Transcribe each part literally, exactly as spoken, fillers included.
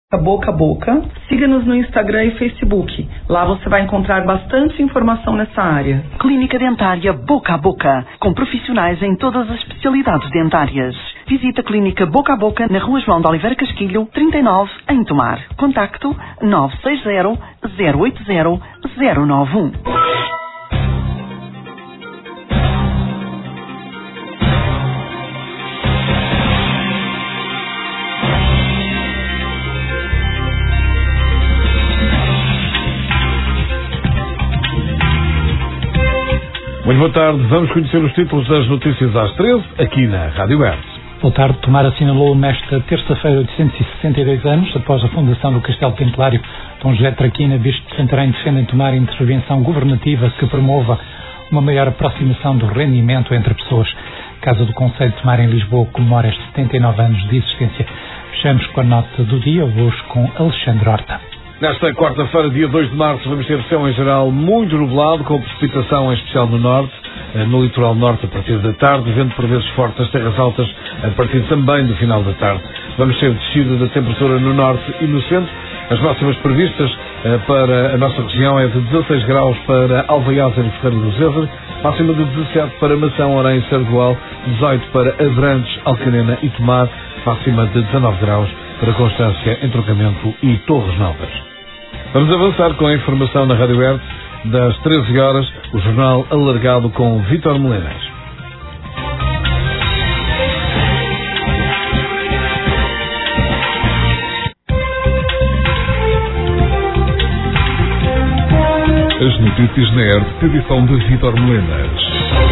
Boca a boca. Siga-nos no Instagram e Facebook. Lá você vai encontrar bastante informação nessa área. Clínica Dentária Boca a Boca, com profissionais em todas as especialidades dentárias. Visita a Clínica Boca a Boca na Rua João de Oliveira Casquilho, trinta e nove, em Tomar. Contacto nove seis zero, zero oito zero, zero nove um. Muito boa tarde, vamos conhecer os títulos das notícias às treze, aqui na Rádio Hertz. Boa tarde. Tomar assinalou nesta terça-feira oitocentos e sessenta e dois anos, após a fundação do Castelo Templário. Dom José Traquina, bispo de Santarém, defende Tomar intervenção governativa que promova uma maior aproximação do rendimento entre pessoas. A Casa do Conselho de Tomar, em Lisboa, comemora estes setenta e nove anos de existência. Fechamos com a nota do dia, hoje com Alexandre Horta. Nesta quarta-feira, dia dois de março, vamos ter céu em geral muito nublado, com precipitação em especial no norte, no litoral norte a partir da tarde, vento por vezes forte nas terras altas a partir também do final da tarde. Vamos ter descida da temperatura no norte e no centro. As máximas previstas para a nossa região é de dezasseis graus para Alvaiaza e Ferreira do Zezer, máxima de dezassete para Mação, Orém e Sardual, dezoito para Abrantes, Alcanena e Tomar, máxima de dezanove graus para Constância, Entroncamento e Torres Novas. Vamos avançar com a informação na Rádio Hertz das treze horas, o jornal alargado com Vítor Melenas. As notícias na Hertz, edição de Vítor Melenas.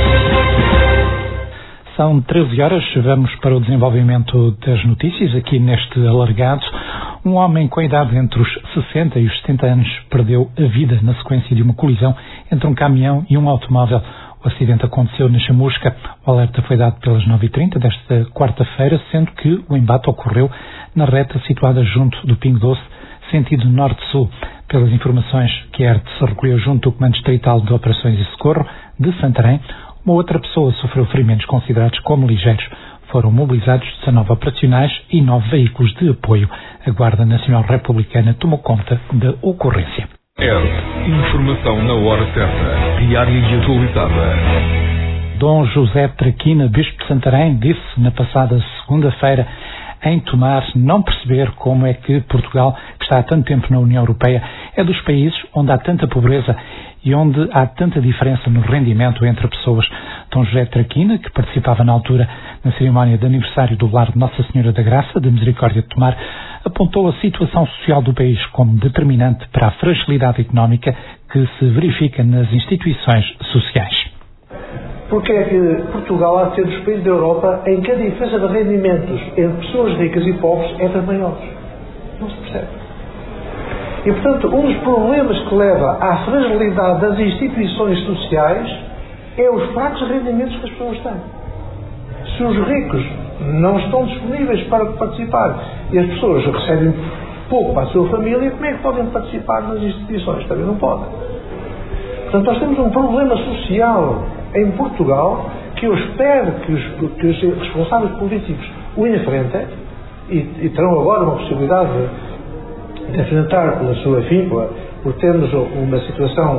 São treze horas, vamos para o desenvolvimento das notícias aqui neste alargado. Um homem com a idade entre os sessenta e os setenta anos perdeu a vida na sequência de uma colisão entre um caminhão e um automóvel. O acidente aconteceu na Chamusca. O alerta foi dado pelas nove e trinta desta quarta-feira, sendo que o embate ocorreu na reta situada junto do Pingo Doce, sentido norte-sul. Pelas informações que a Hertz recolheu junto do Comando Distrital de Operações e Socorro de Santarém, uma outra pessoa sofreu ferimentos considerados como ligeiros. Foram mobilizados dezanove operacionais e nove veículos de apoio. A Guarda Nacional Republicana tomou conta da ocorrência. Hertz, informação na hora certa, diária e atualizada. Dom José Traquina, bispo de Santarém, disse na passada segunda-feira em Tomar não perceber como é que Portugal, que está há tanto tempo na União Europeia, é dos países onde há tanta pobreza e onde há tanta diferença no rendimento entre pessoas. Dom José Traquina, que participava na altura na cerimónia de aniversário do Lar de Nossa Senhora da Graça, de Misericórdia de Tomar, apontou a situação social do país como determinante para a fragilidade económica que se verifica nas instituições sociais. Porque é que Portugal há de ser dos países da Europa em que a diferença de rendimentos entre pessoas ricas e pobres é das maiores? Não se percebe. E, portanto, um dos problemas que leva à fragilidade das instituições sociais é os fracos rendimentos que as pessoas têm. Se os ricos não estão disponíveis para participar e as pessoas recebem pouco para a sua família, como é que podem participar nas instituições? Também não podem. Portanto, nós temos um problema social em Portugal que eu espero que os, que os responsáveis políticos o enfrentem e, e terão agora uma possibilidade de, de enfrentar pela sua enfim, por, por termos uma situação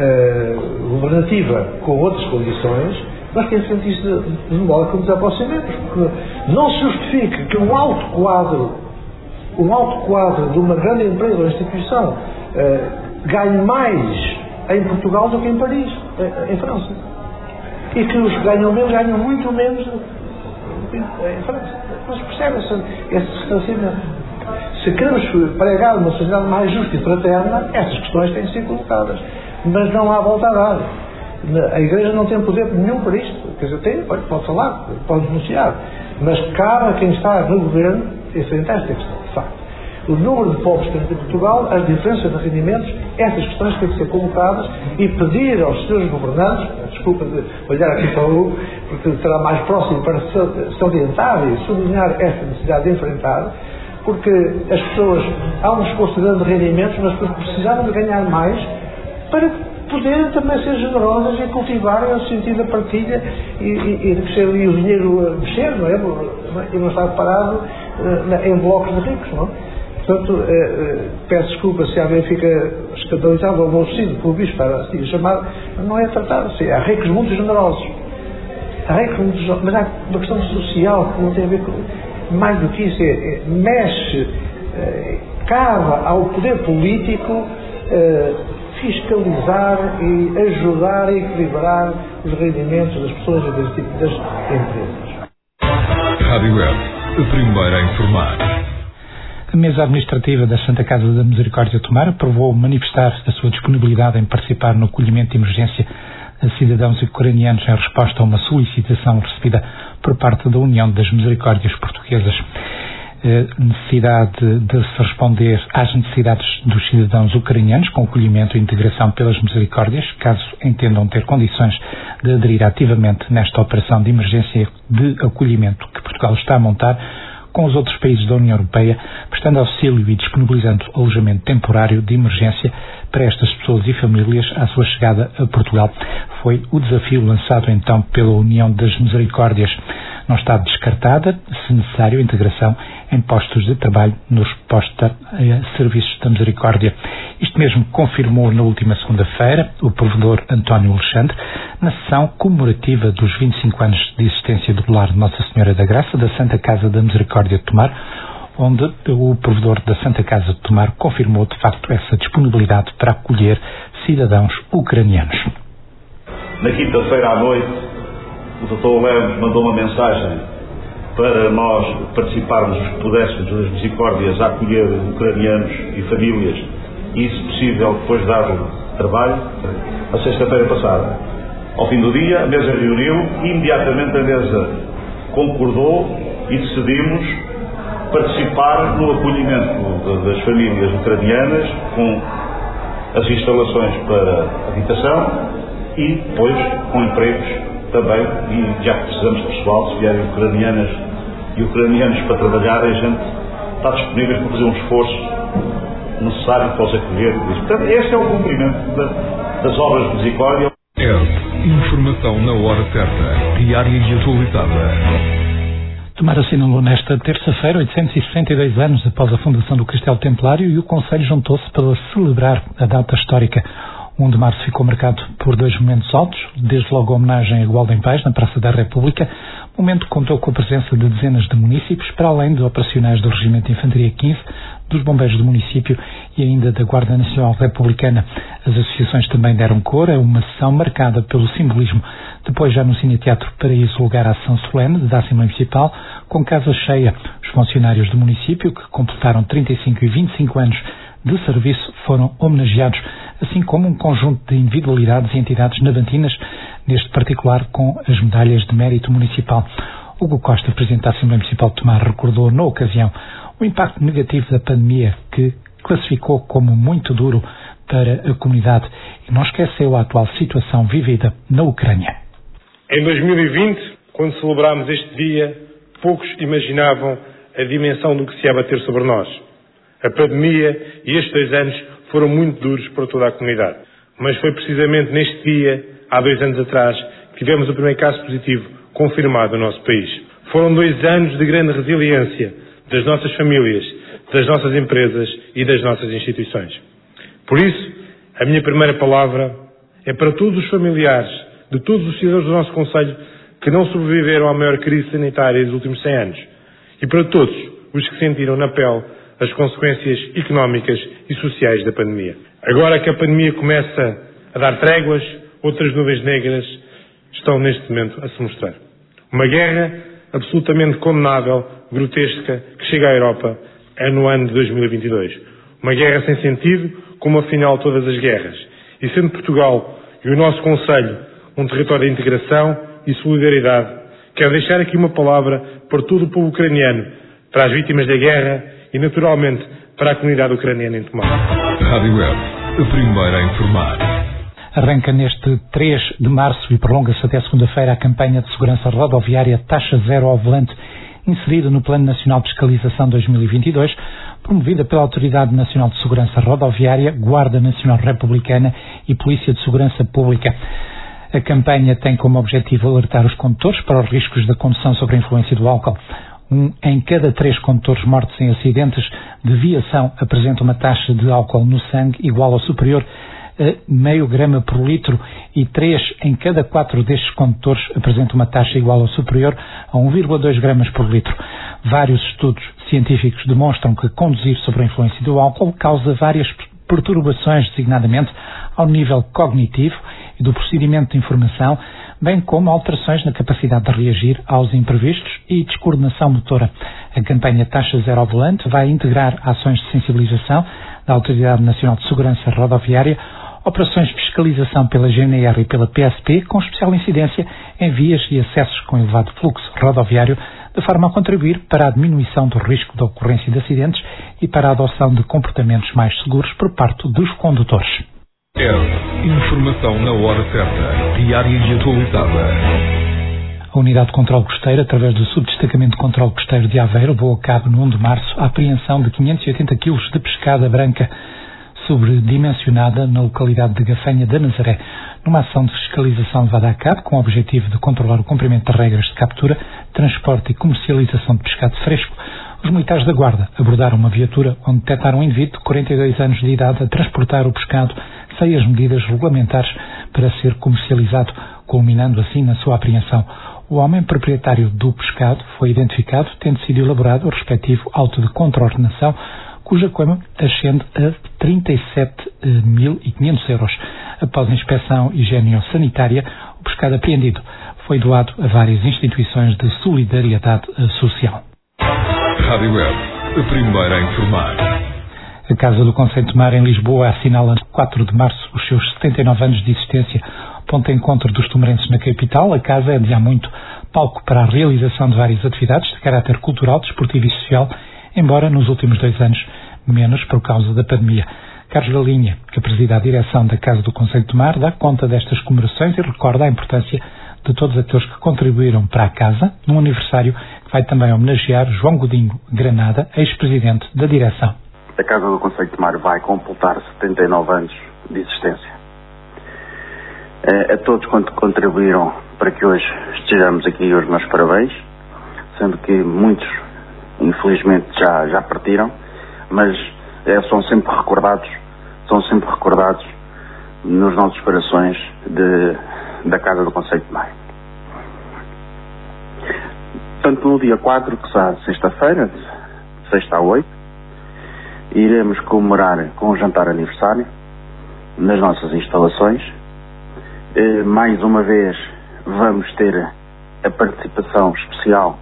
uh, governativa com outras condições. Nós temos que enfrentar isso de, de modo que nos aproximemos, porque não se justifica que um alto quadro um alto quadro de uma grande empresa ou instituição uh, ganhe mais em Portugal do que em Paris, em França. E que os que ganham menos ganham muito menos em França. Mas percebe esse, esse distanciamento. Se queremos pregar uma sociedade mais justa e fraterna, essas questões têm de ser colocadas. Mas não há volta a dar. A Igreja não tem poder nenhum para isto. Quer dizer, tem, pode, pode falar, pode denunciar. Mas cabe a quem está no governo enfrentar esta questão, de facto. O número de pobres que temos em Portugal, as diferenças de rendimentos, essas questões têm que ser colocadas e pedir aos seus governantes, desculpa de olhar aqui para o Hugo, porque será mais próximo para se orientar e sublinhar esta necessidade de enfrentar, porque as pessoas, há um esforço grande de rendimentos, mas as pessoas precisavam de ganhar mais para poderem também ser generosas e cultivarem o sentido da partilha e, e, e de crescer e o dinheiro mexer, não é? E não estar parado uh, em blocos de ricos, não é? portanto, eh, peço desculpa se alguém fica escandalizado ou aborrecido pelo bispo para assim chamar, não é tratado assim. Há ricos muito generosos. Há ricos muito generosos, mas há uma questão social que não tem a ver com. Mais do que isso, é, é, mexe, é, cabe ao poder político é, fiscalizar e ajudar a equilibrar os rendimentos das pessoas e das, das empresas. Rádio Web, a primeira a informar. A mesa administrativa da Santa Casa da Misericórdia de Tomar aprovou manifestar a sua disponibilidade em participar no acolhimento de emergência a cidadãos ucranianos em resposta a uma solicitação recebida por parte da União das Misericórdias Portuguesas. A necessidade de se responder às necessidades dos cidadãos ucranianos com acolhimento e integração pelas misericórdias, caso entendam ter condições de aderir ativamente nesta operação de emergência de acolhimento que Portugal está a montar com os outros países da União Europeia, prestando auxílio e disponibilizando alojamento temporário de emergência para estas pessoas e famílias à sua chegada a Portugal. Foi o desafio lançado então pela União das Misericórdias. Não está descartada, se necessário, a integração em postos de trabalho nos postos a serviços da Misericórdia. Isto mesmo confirmou na última segunda-feira o provedor António Alexandre, na sessão comemorativa dos vinte e cinco anos de existência do lar de Nossa Senhora da Graça da Santa Casa da Misericórdia de Tomar, onde o provedor da Santa Casa de Tomar confirmou de facto essa disponibilidade para acolher cidadãos ucranianos. Na quinta-feira à noite, o doutor Lemos mandou uma mensagem para nós participarmos, os que pudéssemos, das misericórdias, a acolher ucranianos e famílias, e, se possível, depois dar trabalho. A sexta-feira passada, ao fim do dia, a mesa reuniu e imediatamente a mesa concordou e decidimos participar no acolhimento das famílias ucranianas com as instalações para habitação e depois com empregos também, e já que precisamos de pessoal, se vierem ucranianas e ucranianos para trabalhar, a gente está disponível para fazer um esforço necessário para os acolher. Portanto, este é o cumprimento da, das obras de misericórdia. É informação na hora certa, diária e atualizada. Tomar assinalou nesta terça-feira oitocentos e sessenta e dois anos após a fundação do Castelo Templário e o Conselho juntou-se para celebrar a data histórica. O primeiro de março ficou marcado por dois momentos altos, desde logo a homenagem a Gualda em Paz, na Praça da República, momento que contou com a presença de dezenas de munícipes, para além de operacionais do Regimento de Infantaria quinze, dos Bombeiros do município e ainda da Guarda Nacional Republicana. As associações também deram cor a uma sessão marcada pelo simbolismo. Depois, já no Cine Teatro Paraíso, lugar à ação solene da Assembleia Municipal, com casa cheia. Os funcionários do município, que completaram trinta e cinco e vinte e cinco anos de serviço, foram homenageados, assim como um conjunto de individualidades e entidades navantinas, neste particular com as medalhas de mérito municipal. Hugo Costa, Presidente da Assembleia Municipal de Tomar, recordou na ocasião o impacto negativo da pandemia, que classificou como muito duro para a comunidade, e não esqueceu a atual situação vivida na Ucrânia. Em dois mil e vinte, quando celebrámos este dia, poucos imaginavam a dimensão do que se ia abater sobre nós. A pandemia e estes dois anos foram muito duros para toda a comunidade. Mas foi precisamente neste dia, há dois anos atrás, que tivemos o primeiro caso positivo confirmado no nosso país. Foram dois anos de grande resiliência das nossas famílias, das nossas empresas e das nossas instituições. Por isso, a minha primeira palavra é para todos os familiares de todos os cidadãos do nosso concelho que não sobreviveram à maior crise sanitária dos últimos cem anos e para todos os que sentiram na pele as consequências económicas e sociais da pandemia. Agora que a pandemia começa a dar tréguas, outras nuvens negras estão neste momento a se mostrar. Uma guerra absolutamente condenável, grotesca, que chega à Europa é no ano de dois mil e vinte e dois. Uma guerra sem sentido, como afinal todas as guerras. E sendo Portugal e o nosso Conselho um território de integração e solidariedade, quero deixar aqui uma palavra para todo o povo ucraniano, para as vítimas da guerra e, naturalmente, para a comunidade ucraniana em Tomar. Rádio Web, a primeira a informar. Arranca neste três de março e prolonga-se até segunda-feira a campanha de segurança rodoviária Taxa Zero ao Volante, inserida no Plano Nacional de Fiscalização dois mil e vinte e dois, promovida pela Autoridade Nacional de Segurança Rodoviária, Guarda Nacional Republicana e Polícia de Segurança Pública. A campanha tem como objetivo alertar os condutores para os riscos da condução sob a influência do álcool. Um em cada três condutores mortos em acidentes de viação apresenta uma taxa de álcool no sangue igual ou superior a meio grama por litro e três em cada quatro destes condutores apresentam uma taxa igual ou superior a um vírgula dois gramas por litro. Vários estudos científicos demonstram que conduzir sob a influência do álcool causa várias perturbações, designadamente ao nível cognitivo e do procedimento de informação, bem como alterações na capacidade de reagir aos imprevistos e descoordenação motora. A campanha Taxa Zero ao Volante vai integrar ações de sensibilização da Autoridade Nacional de Segurança Rodoviária, operações de fiscalização pela G N R e pela P S P, com especial incidência em vias e acessos com elevado fluxo rodoviário, de forma a contribuir para a diminuição do risco de ocorrência de acidentes e para a adoção de comportamentos mais seguros por parte dos condutores. R. Informação na hora certa, diária e atualizada. A Unidade de Controlo Costeiro, através do Subdestacamento de Controlo Costeiro de Aveiro, levou a cabo no primeiro de março a apreensão de quinhentos e oitenta quilos de pescada branca sobredimensionada na localidade de Gafanha da Nazaré, numa ação de fiscalização levada a cabo com o objetivo de controlar o cumprimento das regras de captura, transporte e comercialização de pescado fresco. Os militares da Guarda abordaram uma viatura onde detectaram um indivíduo de quarenta e dois anos de idade a transportar o pescado sem as medidas regulamentares para ser comercializado, culminando assim na sua apreensão. O homem proprietário do pescado foi identificado, tendo sido elaborado o respectivo auto de contraordenação, cuja coima ascende a trinta e sete mil e quinhentos euros. Após a inspeção higiênico-sanitária, o pescado apreendido foi doado a várias instituições de solidariedade social. Rádio Web, a primeira a informar. A Casa do Conceito de Mar em Lisboa assinala quatro de março os seus setenta e nove anos de existência. Ponto de encontro dos tumarenses na capital, a casa é de há muito palco para a realização de várias atividades de caráter cultural, desportivo e social, embora nos últimos dois anos menos por causa da pandemia. Carlos Galinha, que preside a direção da Casa do Conceito de Mar, dá conta destas comemorações e recorda a importância de todos aqueles que contribuíram para a casa, num aniversário que vai também homenagear João Godinho Granada, ex-presidente da direção. A Casa do Conceito de Mar vai completar setenta e nove anos de existência. A todos quanto contribuíram para que hoje estejamos aqui, os meus parabéns, sendo que muitos, infelizmente, já, já partiram, mas é, são sempre recordados, são sempre recordados nos nossos corações de, da Casa do Conceito de Mar. Portanto, no dia quatro, que será sexta-feira, de sexta a oito, iremos comemorar com um jantar aniversário nas nossas instalações. Eh, mais uma vez vamos ter a participação especial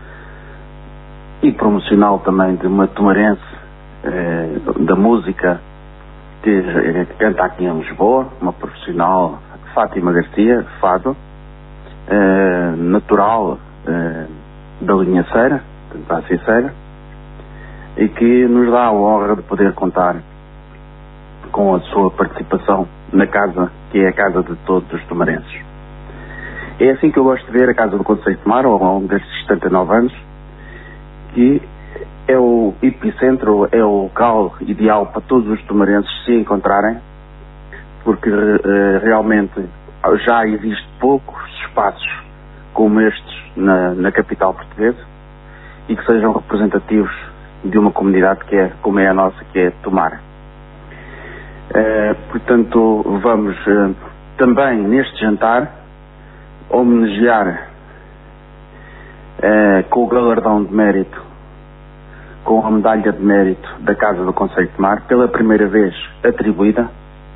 e promocional também de uma tumarense eh, da música que, eh, que canta aqui em Lisboa, uma profissional, Fátima Garcia, fado, eh, natural eh, da linha Ceira, da Ceira, e que nos dá a honra de poder contar com a sua participação na casa, que é a casa de todos os tumarenses. É assim que eu gosto de ver a Casa do Conceito de Mar ao longo destes setenta e nove anos, que é o epicentro, é o local ideal para todos os tumarenses se encontrarem, porque uh, realmente já existe poucos espaços como estes na, na capital portuguesa e que sejam representativos de uma comunidade que é, como é a nossa, que é Tomar. Uh, portanto, vamos uh, também neste jantar homenagear uh, com o galardão de mérito, com a medalha de mérito da Casa do Conceito de Mar, pela primeira vez atribuída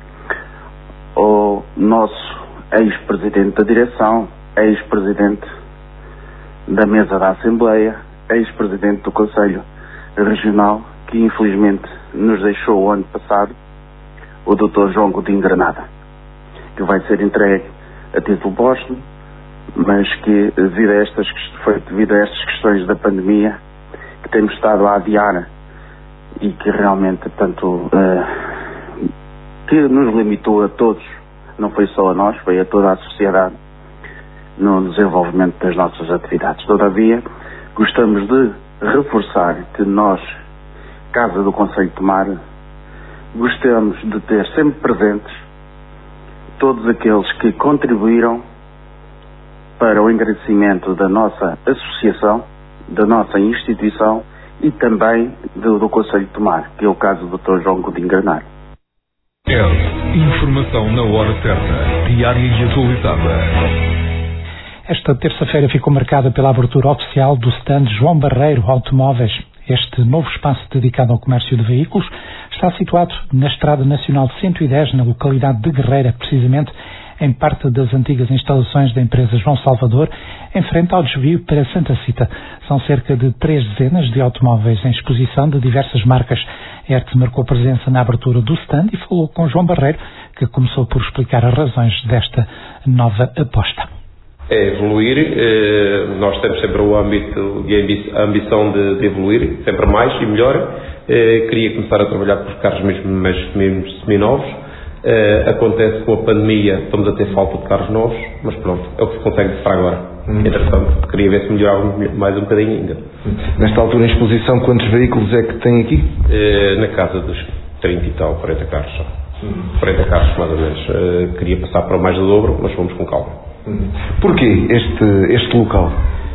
ao nosso ex-presidente da direção, ex-presidente da mesa da Assembleia, ex-presidente do Conselho Regional, que infelizmente nos deixou o ano passado, o doutor João Godinho Granada, que vai ser entregue a título póstumo, mas que devido a estas, foi devido a estas questões da pandemia que temos estado a adiar e que realmente, portanto, uh, que nos limitou a todos, não foi só a nós, foi a toda a sociedade no desenvolvimento das nossas atividades. Todavia, gostamos de reforçar que nós, Casa do Conceito de Mar, gostamos de ter sempre presentes todos aqueles que contribuíram para o engrandecimento da nossa associação da nossa instituição e também do, do Conselho de Tomar, que é o caso do doutor João Godinho Granado. É informação na hora certa, diária e atualizada. Esta terça-feira ficou marcada pela abertura oficial do stand João Barreiro Automóveis. Este novo espaço dedicado ao comércio de veículos está situado na Estrada Nacional cento e dez, na localidade de Guerreira, precisamente em parte das antigas instalações da empresa João Salvador, em frente ao desvio para Santa Cita. São cerca de três dezenas de automóveis em exposição de diversas marcas. A Hertz marcou presença na abertura do stand e falou com João Barreiro, que começou por explicar as razões desta nova aposta. É evoluir, eh, nós temos sempre o âmbito e a ambição de, de evoluir, sempre mais e melhor. Eh, queria começar a trabalhar por carros mesmo, mesmo seminovos. Eh, acontece com a pandemia, estamos a ter falta de carros novos, mas pronto, é o que se consegue para agora. Hum. Entretanto, queria ver se melhorava mais um bocadinho ainda. Nesta altura em exposição, quantos veículos é que tem aqui? Eh, na casa dos trinta e tal, quarenta carros só. Hum. quarenta carros mais ou menos. Eh, queria passar para mais do dobro, mas fomos com calma. Porquê este, este local?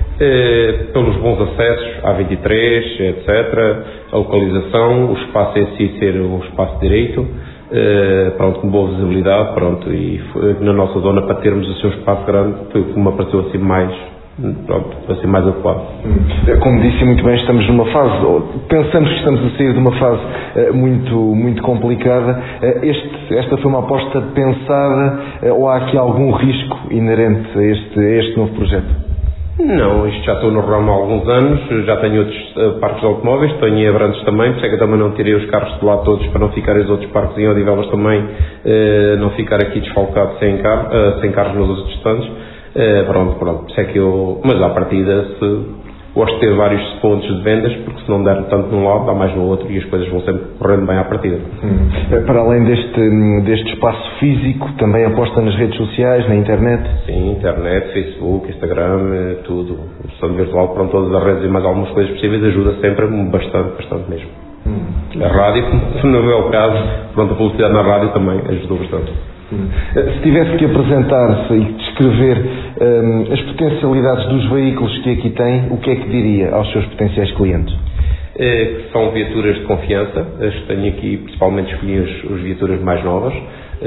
Eh, pelos bons acessos, A vinte e três, etcétera, a localização, o espaço em si ser um espaço direito, eh, pronto, com boa visibilidade, pronto, e foi, na nossa zona, para termos o seu espaço grande, foi o que me apareceu assim mais, pronto, assim mais adequado. Como disse muito bem, estamos numa fase, pensamos que estamos a sair de uma fase uh, muito, muito complicada. Uh, este, esta foi uma aposta pensada uh, ou há aqui algum risco inerente a este, a este novo projeto? Não, isto já estou no ramo há alguns anos, já tenho outros uh, parques de automóveis, tenho em Abrantes também, por isso é que eu também não tirei os carros de lá todos para não ficarem os outros parques em Odivelas também, uh, não ficar aqui desfalcado sem, car uh, sem carros nos outros stands. Uh, pronto, pronto, por isso é que eu, mas à partida se gosto de ter vários pontos de vendas, porque se não der tanto num lado, dá mais no outro e as coisas vão sempre correndo bem à partida. Hum. Para além deste, deste espaço físico, também aposta nas redes sociais, na internet? Sim, internet, Facebook, Instagram, tudo. O stand virtual, pronto, todas as redes e mais algumas coisas possíveis ajuda sempre bastante, bastante mesmo. Hum. A rádio, no meu caso, pronto, a publicidade na rádio também ajudou bastante. Se tivesse que apresentar-se e descrever um, as potencialidades dos veículos que aqui tem, o que é que diria aos seus potenciais clientes? É, são viaturas de confiança. As que tenho aqui, principalmente escolhi as, as viaturas mais novas,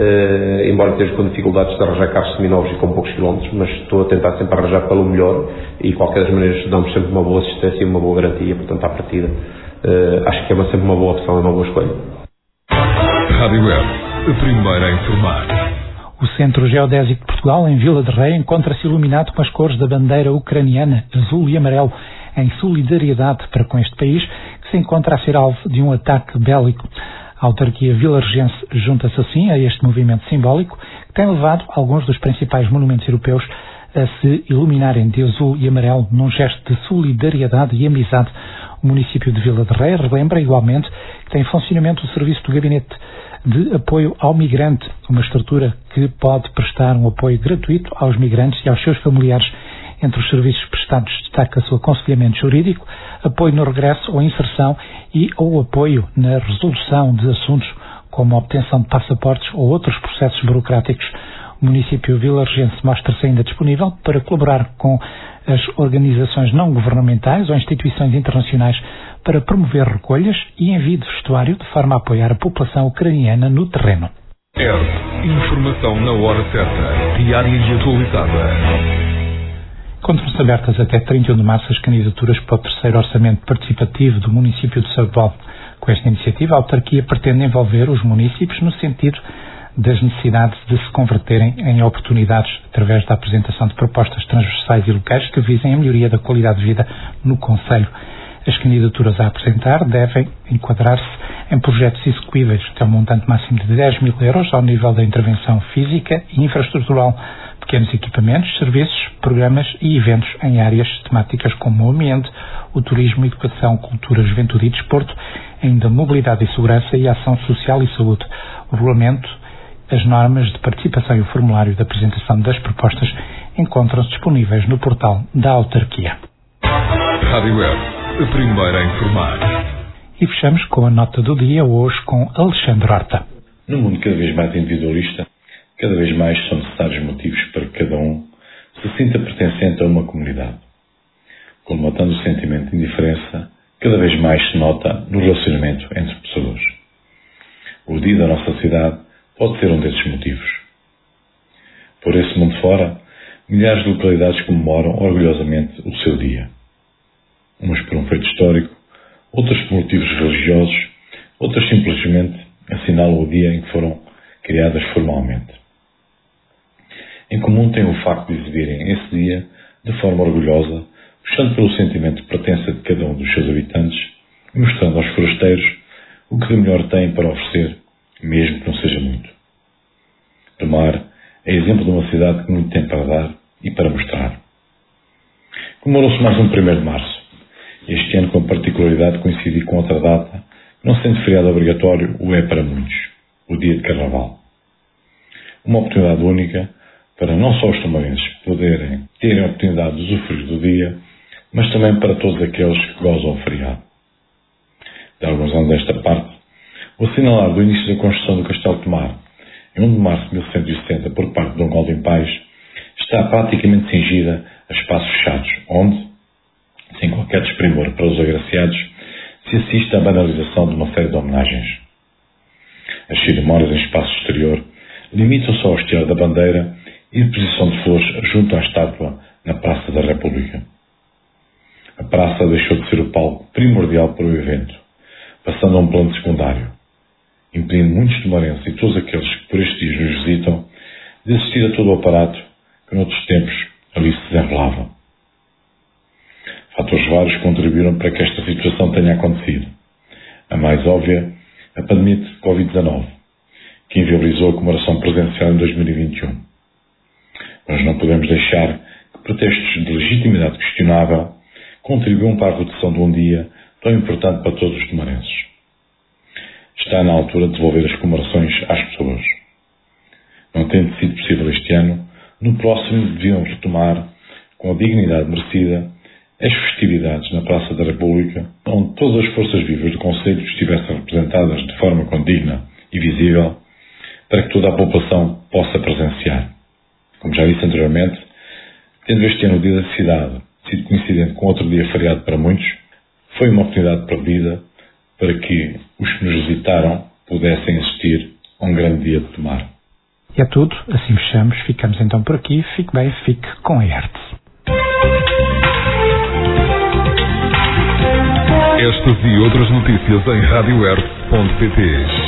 é, embora esteja com dificuldades de arranjar carros seminovos e com poucos quilómetros, mas estou a tentar sempre arranjar pelo melhor e, de qualquer das maneiras, damos sempre uma boa assistência e uma boa garantia, portanto, à partida. É, acho que é uma, sempre uma boa opção e uma boa escolha. Rádio Web, a primeira a informar. O Centro Geodésico de Portugal, em Vila de Rei, encontra-se iluminado com as cores da bandeira ucraniana, azul e amarelo, em solidariedade para com este país, que se encontra a ser alvo de um ataque bélico. A autarquia vilaregense junta-se assim a este movimento simbólico, que tem levado alguns dos principais monumentos europeus a se iluminarem de azul e amarelo num gesto de solidariedade e amizade. O município de Vila de Rei relembra igualmente que tem em funcionamento o serviço do Gabinete de Apoio ao Migrante, uma estrutura que pode prestar um apoio gratuito aos migrantes e aos seus familiares. Entre os serviços prestados destaca-se o aconselhamento jurídico, apoio no regresso ou inserção e ou apoio na resolução de assuntos como a obtenção de passaportes ou outros processos burocráticos. O município vilaregense mostra-se ainda disponível para colaborar com as organizações não governamentais ou instituições internacionais para promover recolhas e envio de vestuário de forma a apoiar a população ucraniana no terreno. É informação na hora certa, diária e atualizada. Encontram-se abertas até trinta e um de março as candidaturas para o terceiro orçamento participativo do município de São Paulo. Com esta iniciativa, a autarquia pretende envolver os municípios no sentido das necessidades de se converterem em oportunidades através da apresentação de propostas transversais e locais que visem a melhoria da qualidade de vida no concelho. As candidaturas a apresentar devem enquadrar-se em projetos execuíveis até um montante máximo de dez mil euros ao nível da intervenção física e infraestrutural, pequenos equipamentos, serviços, programas e eventos em áreas temáticas como o ambiente, o turismo, educação, cultura, juventude e desporto, ainda mobilidade e segurança e ação social e saúde. O regulamento, as normas de participação e o formulário de apresentação das propostas encontram-se disponíveis no portal da autarquia. Rádio Web, a primeira a informar. E fechamos com a nota do dia, hoje com Alexandre Horta. No mundo cada vez mais individualista, cada vez mais são necessários motivos para que cada um se sinta pertencente a uma comunidade. colmatando o sentimento de indiferença cada vez mais se nota no relacionamento entre pessoas. O dia da nossa cidade pode ser um desses motivos. Por esse mundo fora, milhares de localidades comemoram orgulhosamente o seu dia. Umas por um feito histórico, outras por motivos religiosos, outras simplesmente assinalam o dia em que foram criadas formalmente. Em comum têm o facto de exibirem esse dia de forma orgulhosa, puxando pelo sentimento de pertença de cada um dos seus habitantes e mostrando aos forasteiros o que de melhor têm para oferecer, mesmo que não seja muito. Tomar é exemplo de uma cidade que muito tem para dar e para mostrar. Comemorou-se mais um primeiro de março. Este ano, com a particularidade de coincidir com outra data, que não sendo feriado obrigatório, o é para muitos, o dia de Carnaval. Uma oportunidade única para não só os tomarenses poderem terem a oportunidade de usufruir do dia, mas também para todos aqueles que gozam o feriado. De alguns anos desta parte, o assinalar do início da construção do Castelo de Tomar, em primeiro de março de mil cento e sessenta, por parte de Dom Cláudio Pais, está praticamente cingida a espaços fechados, onde, sem qualquer desprimor para os agraciados, se assiste à banalização de uma série de homenagens. As cerimónias em espaço exterior limitam-se ao hastear da bandeira e deposição de flores junto à estátua na Praça da República. A praça deixou de ser o palco primordial para o evento, passando a um plano secundário, impedindo muitos tomarenses e todos aqueles que por estes dias nos visitam de assistir a todo o aparato que noutros tempos ali se desenrolava. Fatores vários contribuíram para que esta situação tenha acontecido. A mais óbvia, a pandemia de covid dezenove, que inviabilizou a comemoração presencial em dois mil e vinte e um. Mas não podemos deixar que pretextos de legitimidade questionável contribuam para a redução de um dia tão importante para todos os tomarenses. Está na altura de devolver as comemorações às pessoas. Não tendo sido possível este ano, no próximo deviam retomar, com a dignidade merecida, as festividades na Praça da República, onde todas as forças vivas do Conselho estivessem representadas de forma condigna e visível, para que toda a população possa presenciar. Como já disse anteriormente, tendo este ano o Dia da Cidade sido coincidente com outro dia feriado para muitos, foi uma oportunidade perdida para que os que nos visitaram pudessem assistir a um grande dia de Tomar. E é tudo, assim fechamos, ficamos então por aqui, fique bem, fique com a Hertz. Estas e outras notícias em rádio hertz ponto pt.